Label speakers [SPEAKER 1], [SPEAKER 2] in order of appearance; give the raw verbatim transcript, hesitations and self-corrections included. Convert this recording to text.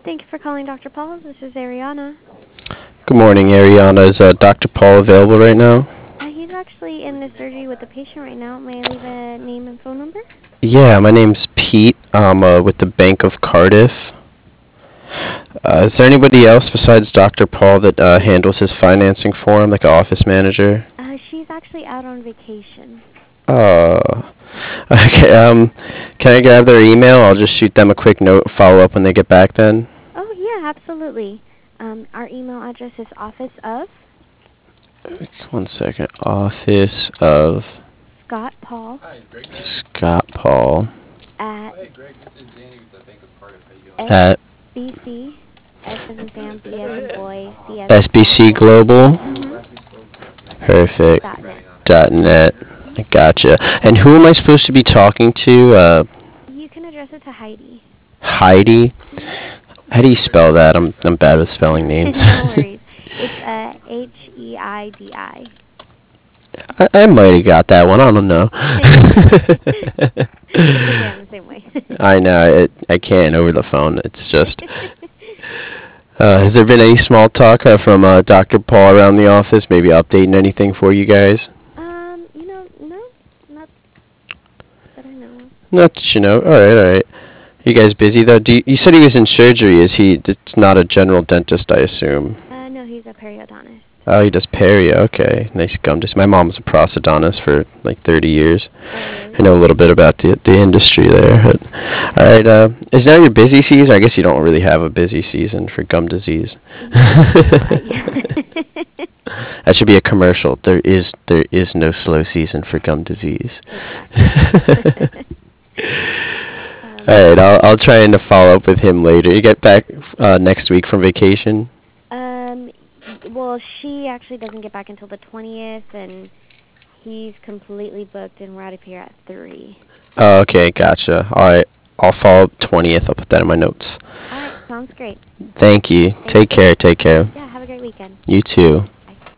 [SPEAKER 1] Thank you for calling Doctor Paul. This is Ariana.
[SPEAKER 2] Good morning, Ariana. Is uh, Doctor Paul available right now?
[SPEAKER 1] Uh, he's actually in the surgery with the patient right now. May I leave a name and phone number?
[SPEAKER 2] Yeah, my name's Pete. I'm uh, with the Bank of Cardiff. Uh, is there anybody else besides Doctor Paul that uh, handles his financing for him, like an office manager?
[SPEAKER 1] Uh, she's actually out on vacation.
[SPEAKER 2] Oh. Okay, um, can I grab their email? I'll just shoot them a quick note, follow up when they get back then.
[SPEAKER 1] Oh, yeah, absolutely. Um, our email address is office of
[SPEAKER 2] One second. Office of
[SPEAKER 1] Scott Paul
[SPEAKER 3] Hi, Greg.
[SPEAKER 2] Scott Paul
[SPEAKER 1] at
[SPEAKER 3] Hey, Greg. This is Danny with the Bank of Cardiff. How you doing?
[SPEAKER 2] at
[SPEAKER 1] B C, S as in Sam, B as in boy, C as in
[SPEAKER 2] S B C Global.
[SPEAKER 1] Mm-hmm.
[SPEAKER 2] Perfect.
[SPEAKER 1] Dot net.
[SPEAKER 2] Dot net. I gotcha. And who am I supposed to be talking to? Uh,
[SPEAKER 1] You can address it to Heidi.
[SPEAKER 2] Heidi. How do you spell that? I'm I'm bad with spelling names.
[SPEAKER 1] No worries. It's uh, H E I D I.
[SPEAKER 2] I, I might have got that one. I don't know.
[SPEAKER 1] Yeah, the same way.
[SPEAKER 2] I know. It, I can't over the phone. It's just. Uh, has there been any small talk uh, from uh, Doctor Paul around the office? Maybe updating anything for you guys?
[SPEAKER 1] um, you know, no, not that I know of.
[SPEAKER 2] Not that you know. All right, all right. You guys busy though? Do you, you said he was in surgery? Is he? It's not a general dentist, I assume.
[SPEAKER 1] Uh, no, he's a periodontist.
[SPEAKER 2] Oh, he does perio. Okay, nice gum. Just my mom's a prosthodontist for like thirty years.
[SPEAKER 1] Oh,
[SPEAKER 2] I know a little bit about the the industry there. But, all right. Uh, is now your busy season? I guess you don't really have a busy season for gum disease. That should be a commercial. There is there is no slow season for gum disease.
[SPEAKER 1] Exactly. um,
[SPEAKER 2] All right. I'll I'll try and to follow up with him later. You get back uh, next week from vacation.
[SPEAKER 1] um, well, she actually doesn't get back until the twentieth, and he's completely booked, and we're out of here at three.
[SPEAKER 2] Oh, okay. Gotcha. All right. I'll follow up twentieth. I'll put that in my notes.
[SPEAKER 1] All right, sounds great.
[SPEAKER 2] Thank you.
[SPEAKER 1] Thank
[SPEAKER 2] Take
[SPEAKER 1] you.
[SPEAKER 2] care. Take care.
[SPEAKER 1] Yeah, have a great weekend.
[SPEAKER 2] You too.